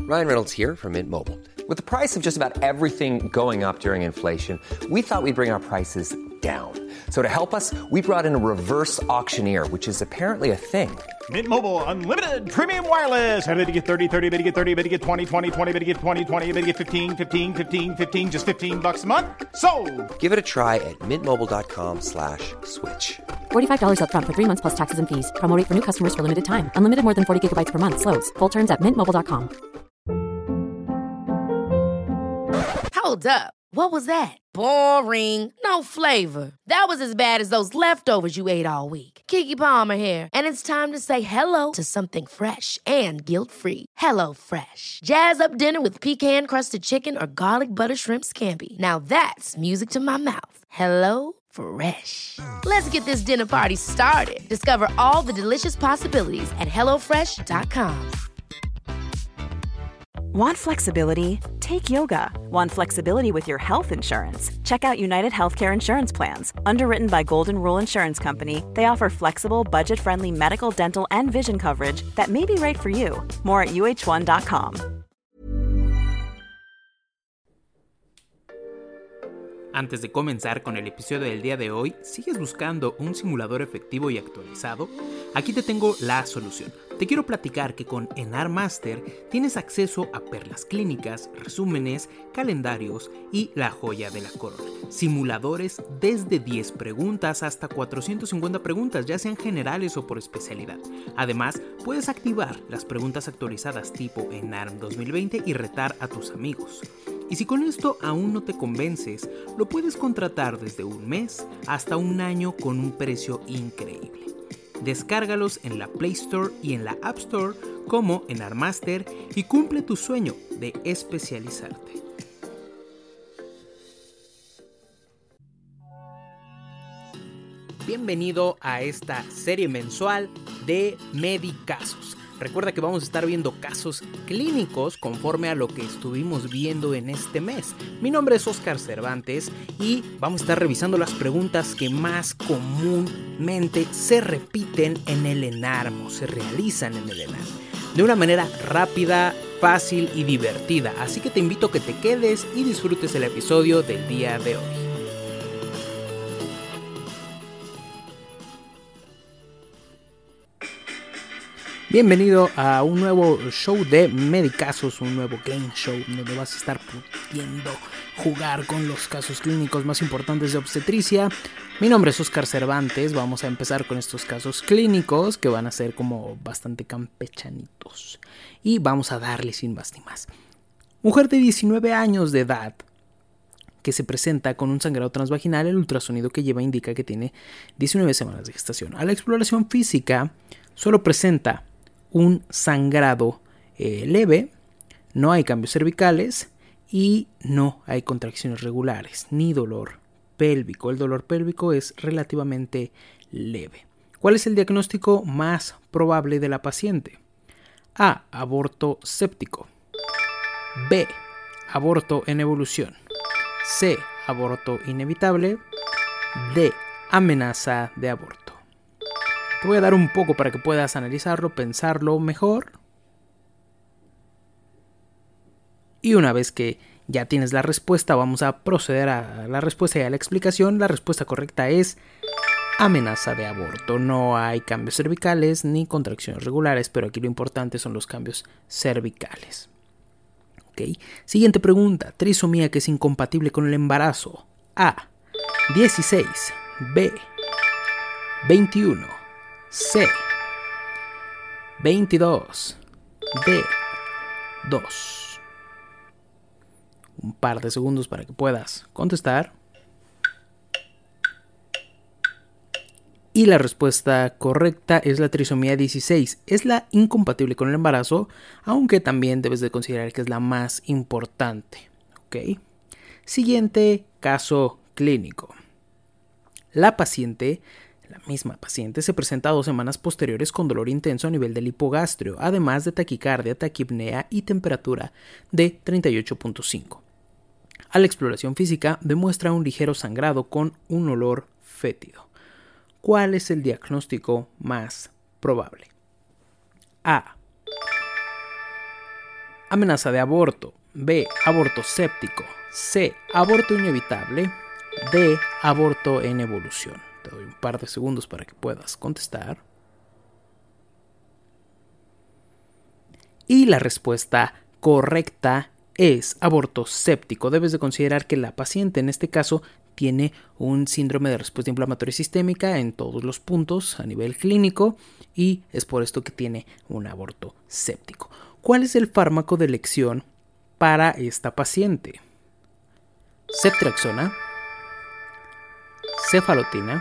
Ryan Reynolds here from Mint Mobile. With the price of just about everything going up during inflation, we thought we'd bring our prices down. So to help us, we brought in a reverse auctioneer, which is apparently a thing. Mint Mobile Unlimited Premium Wireless. How to get 30, 30, bit to get 30, bit to get 20, 20, 20, bit to get 20, 20, bit to get 15, 15, 15, 15, just $15 a month? Sold! Give it a try at mintmobile.com/switch. $45 up front for 3 months plus taxes and fees. Promo rate for new customers for limited time. Unlimited more than 40 gigabytes per month. Slows full terms at mintmobile.com. Hold up. What was that? Boring. No flavor. That was as bad as those leftovers you ate all week. Keke Palmer here, and it's time to say hello to something fresh and guilt-free. Hello Fresh. Jazz up dinner with pecan-crusted chicken or garlic butter shrimp scampi. Now that's music to my mouth. Hello Fresh. Let's get this dinner party started. Discover all the delicious possibilities at hellofresh.com. Want flexibility? Take yoga. Want flexibility with your health insurance? Check out United Healthcare Insurance Plans. Underwritten by Golden Rule Insurance Company, they offer flexible, budget-friendly medical, dental, and vision coverage that may be right for you. More at uh1.com. Antes de comenzar con el episodio del día de hoy, ¿sigues buscando un simulador efectivo y actualizado? Aquí te tengo la solución. Te quiero platicar que con Enar Master tienes acceso a perlas clínicas, resúmenes, calendarios y la joya de la corona. Simuladores desde 10 preguntas hasta 450 preguntas, ya sean generales o por especialidad. Además, puedes activar las preguntas actualizadas tipo ENARM 2020 y retar a tus amigos. Y si con esto aún no te convences, lo puedes contratar desde un mes hasta un año con un precio increíble. Descárgalos en la Play Store y en la App Store como Enar Master y cumple tu sueño de especializarte. Bienvenido a esta serie mensual de Medicasos. Recuerda que vamos a estar viendo casos clínicos conforme a lo que estuvimos viendo en este mes. Mi nombre es Oscar Cervantes y vamos a estar revisando las preguntas que más comúnmente se repiten en el ENARM o se realizan en el ENARM. De una manera rápida, fácil y divertida. Así que te invito a que te quedes y disfrutes el episodio del día de hoy. Bienvenido a un nuevo show de Medicasos, un nuevo game show donde vas a estar pudiendo jugar con los casos clínicos más importantes de obstetricia. Mi nombre es Oscar Cervantes, vamos a empezar con estos casos clínicos que van a ser como bastante campechanitos y vamos a darle sin más ni más. Mujer de 19 años de edad que se presenta con un sangrado transvaginal, el ultrasonido que lleva indica que tiene 19 semanas de gestación. A la exploración física solo presenta un sangrado leve, no hay cambios cervicales y no hay contracciones regulares ni dolor pélvico. El dolor pélvico es relativamente leve. ¿Cuál es el diagnóstico más probable de la paciente? A. Aborto séptico. B. Aborto en evolución. C. Aborto inevitable. D. Amenaza de aborto. Te voy a dar un poco para que puedas analizarlo, pensarlo mejor. Y una vez que ya tienes la respuesta, vamos a proceder a la respuesta y a la explicación. La respuesta correcta es amenaza de aborto. No hay cambios cervicales ni contracciones regulares, pero aquí lo importante son los cambios cervicales. ¿Okay? Siguiente pregunta. Trisomía que es incompatible con el embarazo. A. 16. B. 21. C. 22. D. 2. Un par de segundos para que puedas contestar. Y la respuesta correcta es la trisomía 16. Es la incompatible con el embarazo, aunque también debes de considerar que es la más importante. ¿Ok? Siguiente caso clínico. La misma paciente se presenta 2 semanas posteriores con dolor intenso a nivel del hipogastrio, además de taquicardia, taquipnea y temperatura de 38.5. A la exploración física demuestra un ligero sangrado con un olor fétido. ¿Cuál es el diagnóstico más probable? A. amenaza de aborto. B, aborto séptico. C, aborto inevitable. D, aborto en evolución. Te doy un par de segundos para que puedas contestar. Y la respuesta correcta es aborto séptico. Debes de considerar que la paciente en este caso tiene un síndrome de respuesta inflamatoria sistémica en todos los puntos a nivel clínico y es por esto que tiene un aborto séptico. ¿Cuál es el fármaco de elección para esta paciente? Ceftriaxona, cefalotina,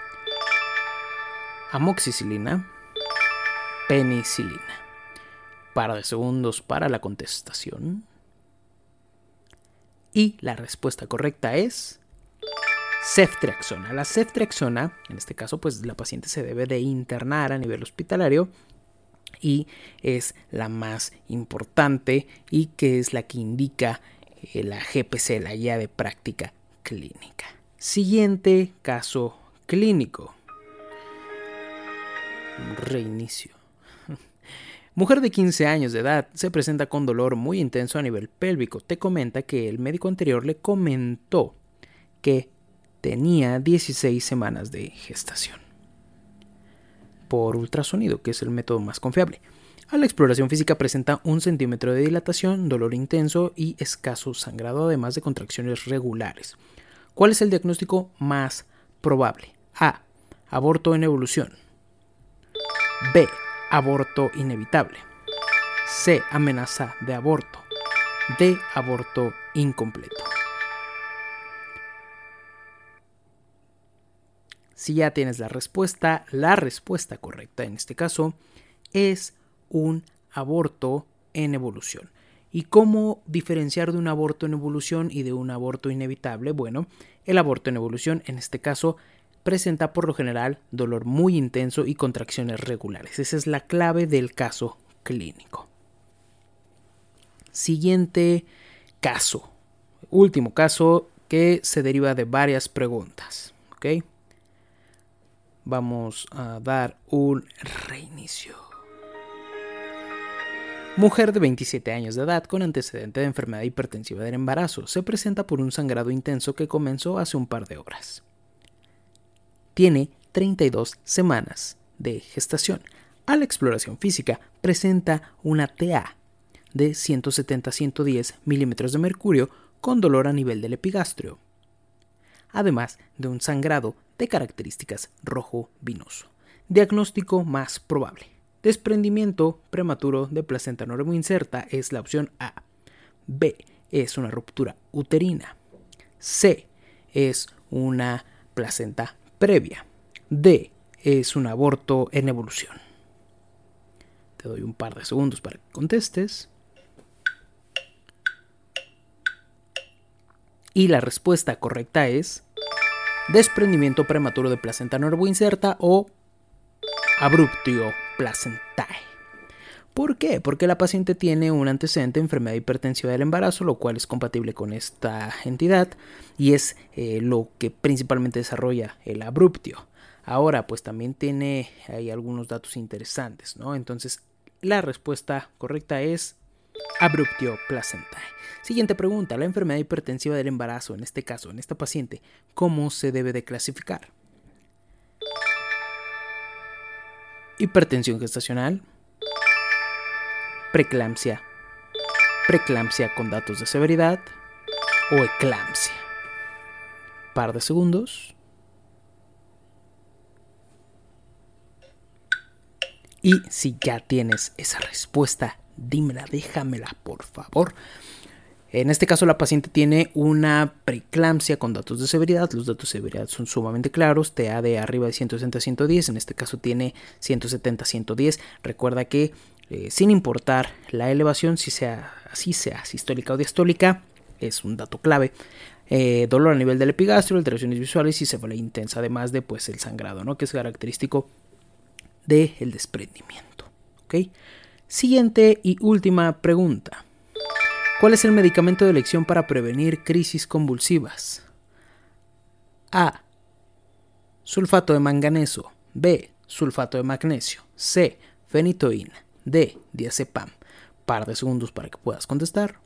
amoxicilina, penicilina. Par de segundos para la contestación. Y la respuesta correcta es ceftriaxona. La ceftriaxona, en este caso, pues la paciente se debe de internar a nivel hospitalario y es la más importante y que es la que indica la GPC, la guía de práctica clínica. Siguiente caso clínico. Reinicio. Mujer de 15 años de edad se presenta con dolor muy intenso a nivel pélvico. Te comenta que el médico anterior le comentó que tenía 16 semanas de gestación por ultrasonido, que es el método más confiable. A la exploración física presenta 1 centímetro de dilatación, dolor intenso y escaso sangrado, además de contracciones regulares. ¿Cuál es el diagnóstico más probable? A, aborto en evolución. B, aborto inevitable. C, amenaza de aborto. D, aborto incompleto. Si ya tienes la respuesta correcta en este caso es un aborto en evolución. ¿Y cómo diferenciar de un aborto en evolución y de un aborto inevitable? Bueno, el aborto en evolución en este caso presenta por lo general dolor muy intenso y contracciones regulares. Esa es la clave del caso clínico. Siguiente caso. Último caso que se deriva de varias preguntas. ¿Ok? Vamos a dar un reinicio. Mujer de 27 años de edad con antecedente de enfermedad hipertensiva del embarazo. Se presenta por un sangrado intenso que comenzó hace un par de horas. Tiene 32 semanas de gestación. A la exploración física presenta una TA de 170-110 milímetros de mercurio con dolor a nivel del epigastrio, además de un sangrado de características rojo vinoso. Diagnóstico más probable: desprendimiento prematuro de placenta normoinserta es la opción A. B, es una ruptura uterina. C, es una placenta previa. D, es un aborto en evolución. Te doy un par de segundos para que contestes. Y la respuesta correcta es desprendimiento prematuro de placenta normoinserta o abruptio placentae. ¿Por qué? Porque la paciente tiene un antecedente de enfermedad hipertensiva del embarazo, lo cual es compatible con esta entidad y es lo que principalmente desarrolla el abruptio. Ahora, pues también tiene ahí algunos datos interesantes, ¿no? Entonces, la respuesta correcta es abruptio placentae. Siguiente pregunta: la enfermedad hipertensiva del embarazo, en este caso, en esta paciente, ¿cómo se debe de clasificar? Hipertensión gestacional, preeclampsia, preeclampsia con datos de severidad o eclampsia. Par de segundos. Y si ya tienes esa respuesta, dímela, déjamela, por favor. En este caso, la paciente tiene una preeclampsia con datos de severidad. Los datos de severidad son sumamente claros. TA de arriba de 160-110. En este caso tiene 170-110. Recuerda que sin importar la elevación, si sea sistólica o diastólica, es un dato clave. Dolor a nivel del epigastrio, alteraciones visuales y cefalea intensa, además de pues el sangrado, ¿no? Que es característico del desprendimiento. ¿Okay? Siguiente y última pregunta: ¿cuál es el medicamento de elección para prevenir crisis convulsivas? A, sulfato de manganeso. B, sulfato de magnesio. C, fenitoína. D, diazepam. par de segundos para que puedas contestar.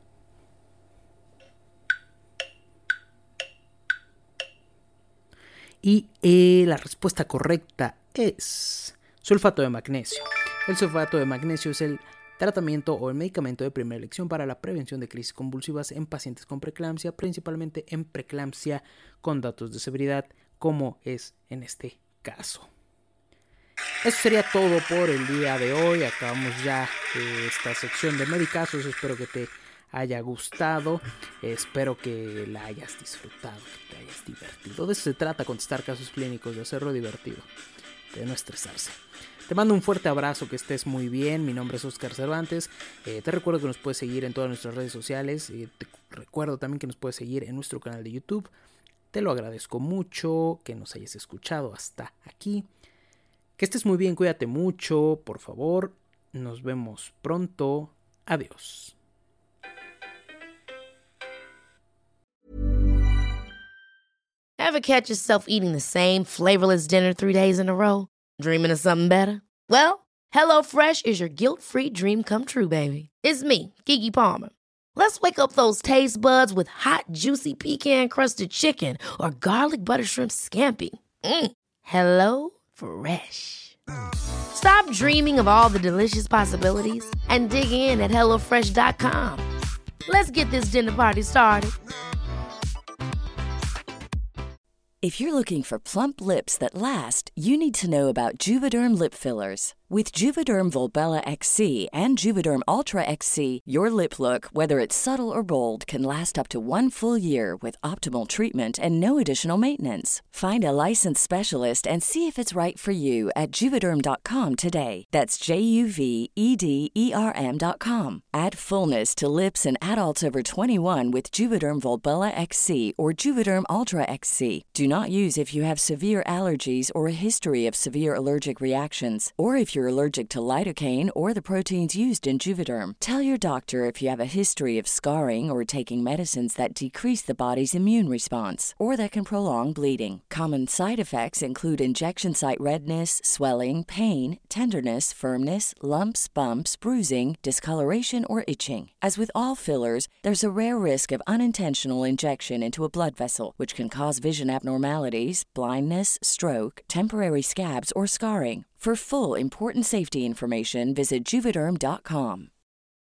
Y la respuesta correcta es sulfato de magnesio. El sulfato de magnesio es el tratamiento o el medicamento de primera elección para la prevención de crisis convulsivas en pacientes con preeclampsia, principalmente en preeclampsia con datos de severidad, como es en este caso. Eso sería todo por el día de hoy. Acabamos ya esta sección de medicazos. Espero que te haya gustado, espero que la hayas disfrutado, que te hayas divertido. De eso se trata, contestar casos clínicos, de hacerlo divertido, de no estresarse. Te mando un fuerte abrazo, que estés muy bien. Mi nombre es Oscar Cervantes. Te recuerdo que nos puedes seguir en todas nuestras redes sociales. Te recuerdo también que nos puedes seguir en nuestro canal de YouTube. Te lo agradezco mucho que nos hayas escuchado hasta aquí. Que estés muy bien, cuídate mucho, por favor. Nos vemos pronto. Adiós. Ever catch yourself eating the same flavorless dinner 3 days in a row? Dreaming of something better? Well, HelloFresh is your guilt-free dream come true, baby. It's me, Keke Palmer. Let's wake up those taste buds with hot, juicy pecan-crusted chicken or garlic butter shrimp scampi. Hello Fresh. Stop dreaming of all the delicious possibilities and dig in at HelloFresh.com. Let's get this dinner party started. If you're looking for plump lips that last, you need to know about Juvederm lip fillers. With Juvederm Volbella XC and Juvederm Ultra XC, your lip look, whether it's subtle or bold, can last up to 1 full year with optimal treatment and no additional maintenance. Find a licensed specialist and see if it's right for you at Juvederm.com today. That's JUVEDERM.com. Add fullness to lips in adults over 21 with Juvederm Volbella XC or Juvederm Ultra XC. Do not use if you have severe allergies or a history of severe allergic reactions, or if you're allergic to lidocaine or the proteins used in Juvederm. Tell your doctor if you have a history of scarring or taking medicines that decrease the body's immune response or that can prolong bleeding. Common side effects include injection site redness, swelling, pain, tenderness, firmness, lumps, bumps, bruising, discoloration, or itching. As with all fillers, there's a rare risk of unintentional injection into a blood vessel, which can cause vision abnormalities, blindness, stroke, temporary scabs, or scarring. For full, important safety information, visit Juvederm.com.